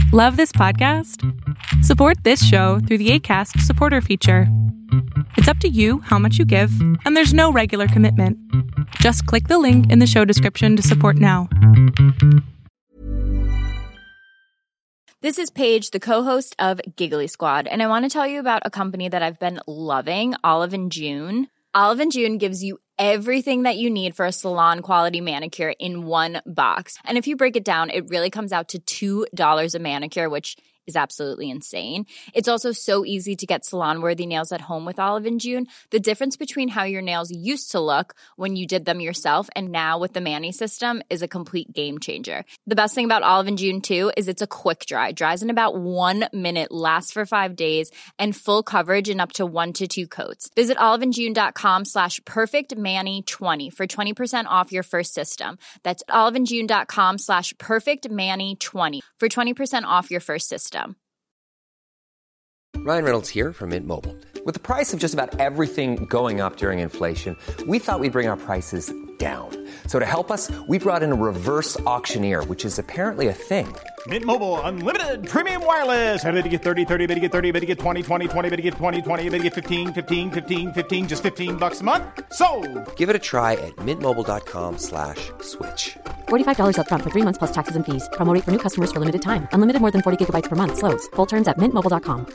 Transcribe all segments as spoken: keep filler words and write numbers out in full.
Love this podcast? Support this show through the Acast supporter feature. It's up to you how much you give, and there's no regular commitment. Just click the link in the show description to support now. This is Paige, the co-host of Giggly Squad, and I want to tell you about a company that I've been loving, Olive and June. Olive and June gives you everything that you need for a salon-quality manicure in one box. And if you break it down, it really comes out to two dollars a manicure, which is absolutely insane. It's also so easy to get salon-worthy nails at home with Olive and June. The difference between how your nails used to look when you did them yourself and now with the Mani system is a complete game changer. The best thing about Olive and June, too, is it's a quick dry. Dries in about one minute, lasts for five days, and full coverage in up to one to two coats. Visit oliveandjune.com slash perfectmani20 for twenty percent off your first system. That's oliveandjune.com slash perfectmani20 for twenty percent off your first system. Ryan Reynolds here from Mint Mobile. With the price of just about everything going up during inflation, we thought we'd bring our prices down. So to help us, we brought in a reverse auctioneer, which is apparently a thing. Mint Mobile Unlimited Premium Wireless. How to get thirty, thirty, how to get thirty, how to get twenty, twenty, twenty, how to get twenty, twenty, how to get fifteen, fifteen, fifteen, fifteen, just fifteen bucks a month? Sold! Give it a try at mintmobile.com slash switch. forty-five dollars up front for three months plus taxes and fees. Promo rate for new customers for limited time. Unlimited more than forty gigabytes per month. Slows full terms at mint mobile dot com.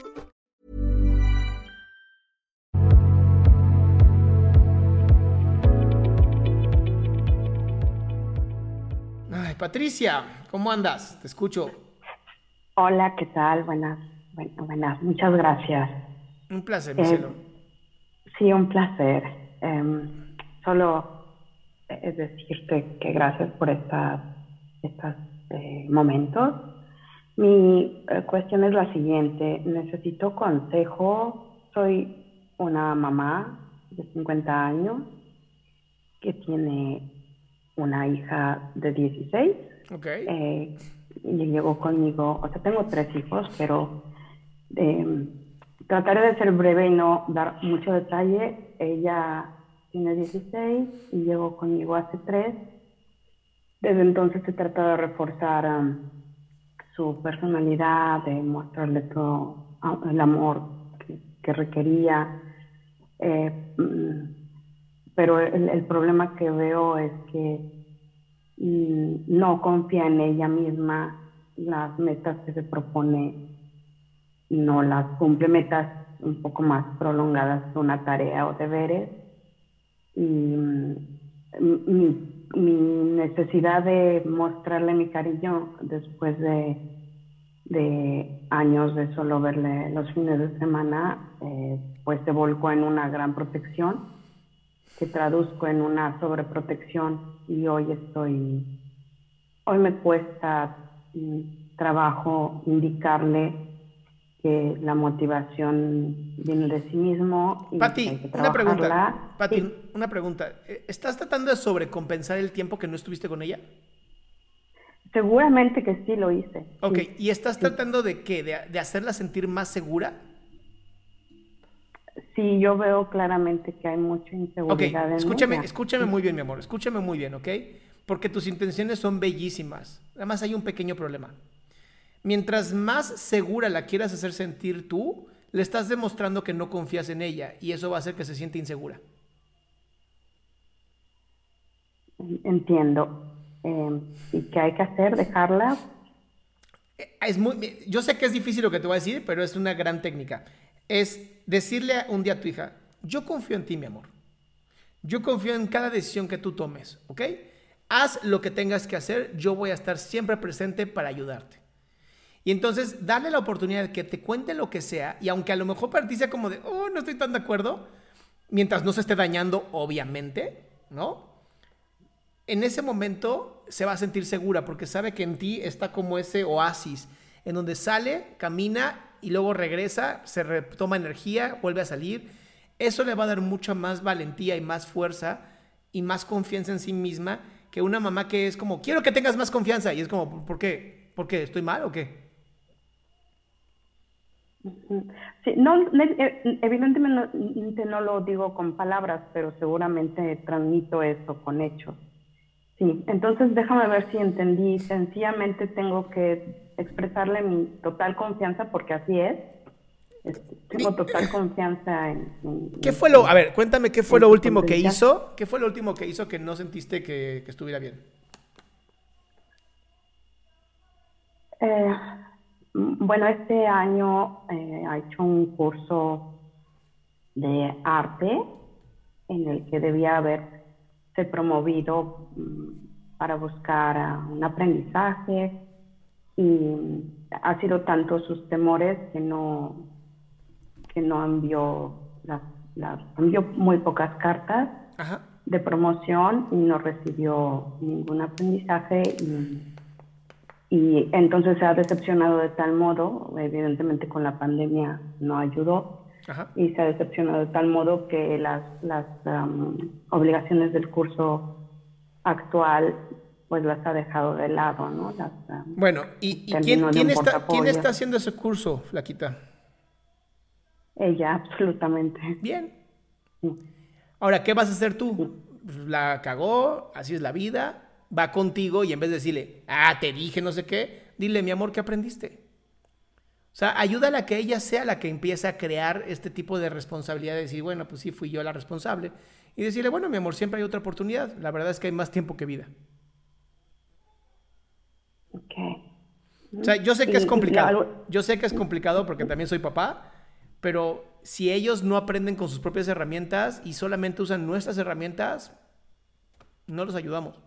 Ay, Patricia, ¿cómo andas? Te escucho. Hola, ¿qué tal? Buenas, bueno, buenas, muchas gracias. Un placer, mi cielo. Eh, sí, un placer. Eh, solo es decirte que gracias por estas, estos eh, momentos. Mi eh, cuestión es la siguiente. Necesito consejo. Soy una mamá de cincuenta años que tiene una hija de dieciséis. Okay. Eh, y llegó conmigo, o sea, tengo tres hijos, pero eh, trataré de ser breve y no dar mucho detalle. Ella tiene dieciséis y llegó conmigo hace tres. Desde entonces he tratado de reforzar um, su personalidad, de mostrarle todo el amor que, que requería. Eh, pero el, el problema que veo es que mm, no confía en ella misma. Las metas que se propone no las cumple. Metas un poco más prolongadas de una tarea o deberes. Y mm, mi, mi necesidad de mostrarle mi cariño después de, de años de solo verle los fines de semana, eh, pues se volcó en una gran protección que traduzco en una sobreprotección, y hoy estoy, hoy me cuesta mm, trabajo indicarle que la motivación viene de sí mismo y Pati, hay que una pregunta. trabajarla. Pati, Sí. una pregunta. ¿Estás tratando de sobrecompensar el tiempo que no estuviste con ella? Seguramente que sí lo hice. Ok, Sí. ¿y estás tratando de qué? ¿De, de hacerla sentir más segura? Sí, yo veo claramente que hay mucha Ok, inseguridad en escúchame, ella. escúchame muy bien, mi amor. Escúchame muy bien, ¿ok? Porque tus intenciones son bellísimas. Además hay un pequeño problema. Mientras más segura la quieras hacer sentir tú, le estás demostrando que no confías en ella, y eso va a hacer que se siente insegura. Entiendo. Eh, ¿Y qué hay que hacer? ¿Dejarla? Es muy, yo sé que es difícil lo que te voy a decir, pero es una gran técnica. Es decirle un día a tu hija: yo confío en ti, mi amor. Yo confío en cada decisión que tú tomes, ¿ok? Haz lo que tengas que hacer, yo voy a estar siempre presente para ayudarte. Y entonces, darle la oportunidad de que te cuente lo que sea, y aunque a lo mejor para ti sea como de, oh, no estoy tan de acuerdo, mientras no se esté dañando, obviamente, ¿no? En ese momento se va a sentir segura, porque sabe que en ti está como ese oasis, en donde sale, camina y luego regresa, se retoma energía, vuelve a salir. Eso le va a dar mucha más valentía y más fuerza y más confianza en sí misma que una mamá que es como, quiero que tengas más confianza, y es como, ¿por qué? ¿Por qué? ¿Estoy mal o qué? Sí, no, ne- evidentemente no lo digo con palabras, pero seguramente transmito eso con hechos. Sí, entonces déjame ver si entendí. Sencillamente tengo que expresarle mi total confianza, porque así es. Este, tengo total confianza en, en... ¿Qué fue lo... A ver, cuéntame, ¿qué fue lo último que hizo? ¿Qué fue lo último que hizo que no sentiste que, que estuviera bien? Eh, bueno, este año eh, ha hecho un curso de arte en el que debía haberse promovido um, para buscar uh, un aprendizaje, y ha sido tanto sus temores que no que no envió las, las envió muy pocas cartas Ajá. de promoción y no recibió ningún aprendizaje, y, y entonces se ha decepcionado de tal modo, evidentemente con la pandemia no ayudó. Ajá. Y se ha decepcionado de tal modo que las, las um, obligaciones del curso actual pues las ha dejado de lado, ¿no? Las, um, bueno, ¿y, y ¿quién, ¿quién, está, ¿quién está haciendo ese curso, Flaquita? Ella, absolutamente. Bien. Sí. Ahora, ¿qué vas a hacer tú? Sí. La cagó, así es la vida, va contigo y en vez de decirle, ah, te dije no sé qué, dile, mi amor, ¿qué aprendiste? O sea, ayúdala a que ella sea la que empiece a crear este tipo de responsabilidad, de decir, bueno, pues sí, fui yo la responsable. Y decirle, bueno, mi amor, siempre hay otra oportunidad. La verdad es que hay más tiempo que vida. Ok. O sea, yo sé que y, es complicado. Y, yo sé que es complicado porque también soy papá, pero si ellos no aprenden con sus propias herramientas y solamente usan nuestras herramientas, no los ayudamos.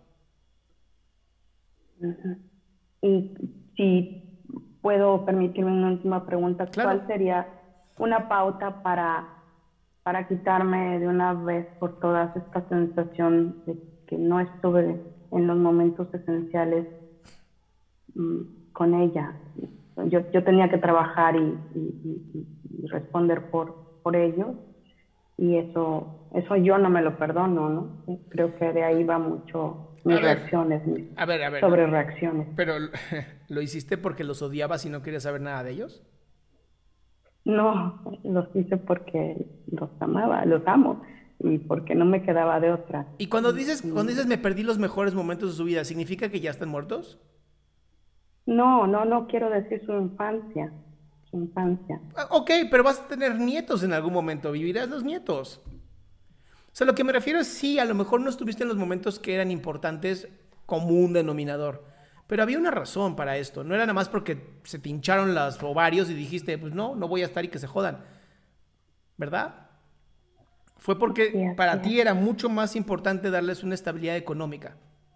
Uh-huh. Y si puedo permitirme una última pregunta, claro. ¿Cuál sería una pauta para, para quitarme de una vez por todas esta sensación de que no estuve en los momentos esenciales mmm, con ella? Yo, yo tenía que trabajar y, y, y, y responder por, por ellos, y eso, eso yo no me lo perdono, ¿no? Creo que de ahí va mucho mis a ver, reacciones, mis a ver, a ver, sobre reacciones. Pero, ¿lo hiciste porque los odiabas y no querías saber nada de ellos? No, los hice porque los amaba, los amo, y porque no me quedaba de otra. Y cuando dices, cuando dices me perdí los mejores momentos de su vida, ¿significa que ya están muertos? No, no, no quiero decir su infancia, su infancia. Ok, pero vas a tener nietos en algún momento, vivirás los nietos. O sea, lo que me refiero es, sí, a lo mejor no estuviste en los momentos que eran importantes como un denominador, pero había una razón para esto. No era nada más porque se te hincharon los ovarios y dijiste, pues no, no voy a estar y que se jodan, ¿verdad? Fue porque sí, para sí. ti era mucho más importante darles una estabilidad económica.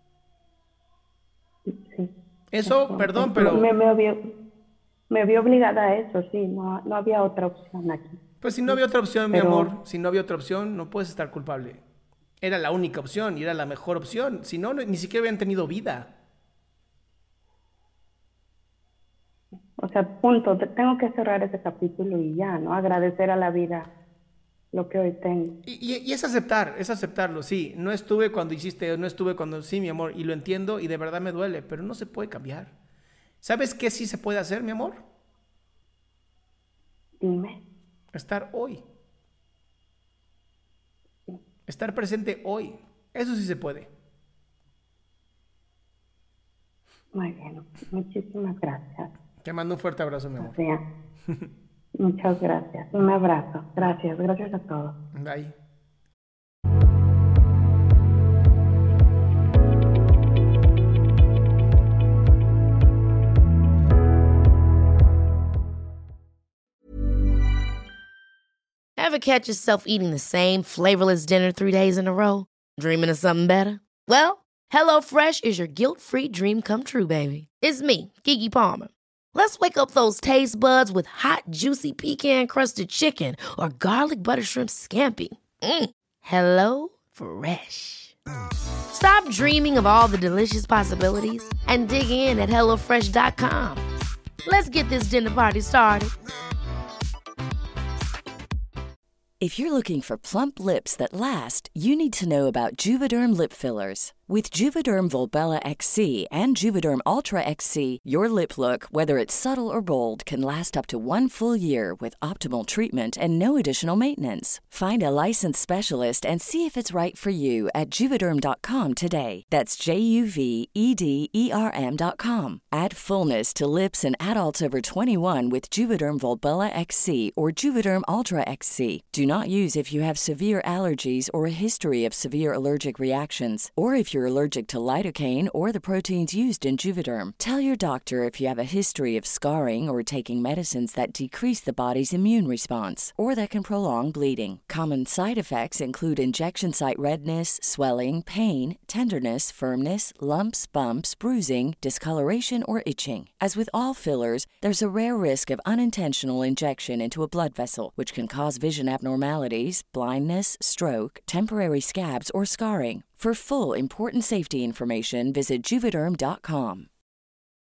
Sí. Eso, eso perdón, eso, pero... Me, me, vio, me vi obligada a eso, sí, no, no había otra opción aquí. Pues si no había otra opción, pero... mi amor, si no había otra opción, no puedes estar culpable. Era la única opción y era la mejor opción. Si no, no ni siquiera habían tenido vida. O sea, punto, tengo que cerrar ese capítulo y ya, ¿no? Agradecer a la vida lo que hoy tengo. Y, y, y es aceptar, es aceptarlo, sí. No estuve cuando hiciste, no estuve cuando... Sí, mi amor, y lo entiendo y de verdad me duele, pero no se puede cambiar. ¿Sabes qué sí se puede hacer, mi amor? Dime. Estar hoy. Estar presente hoy. Eso sí se puede. Muy bien. Muchísimas gracias. Te mando un fuerte abrazo, mi amor. O sea, muchas gracias. Un abrazo. Gracias. Gracias a todos. Bye. Ever catch yourself eating the same flavorless dinner three days in a row? Dreaming of something better? Well, HelloFresh is your guilt-free dream come true, baby. It's me, Keke Palmer. Let's wake up those taste buds with hot, juicy pecan-crusted chicken or garlic butter shrimp scampi. Mm. Hello Fresh. Stop dreaming of all the delicious possibilities and dig in at hello fresh dot com. Let's get this dinner party started. If you're looking for plump lips that last, you need to know about Juvederm lip fillers. With Juvederm Volbella X C and Juvederm Ultra X C, your lip look, whether it's subtle or bold, can last up to one full year with optimal treatment and no additional maintenance. Find a licensed specialist and see if it's right for you at Juvederm dot com today. That's J U V E D E R M dot com. Add fullness to lips in adults over twenty-one with Juvederm Volbella X C or Juvederm Ultra X C. Do not use if you have severe allergies or a history of severe allergic reactions, or if you're allergic to lidocaine or the proteins used in Juvederm. Tell your doctor if you have a history of scarring or taking medicines that decrease the body's immune response or that can prolong bleeding. Common side effects include injection site redness, swelling, pain, tenderness, firmness, lumps, bumps, bruising, discoloration, or itching. As with all fillers, there's a rare risk of unintentional injection into a blood vessel, which can cause vision abnormalities, blindness, stroke, temporary scabs, or scarring. For full, important safety information, visit Juvederm dot com.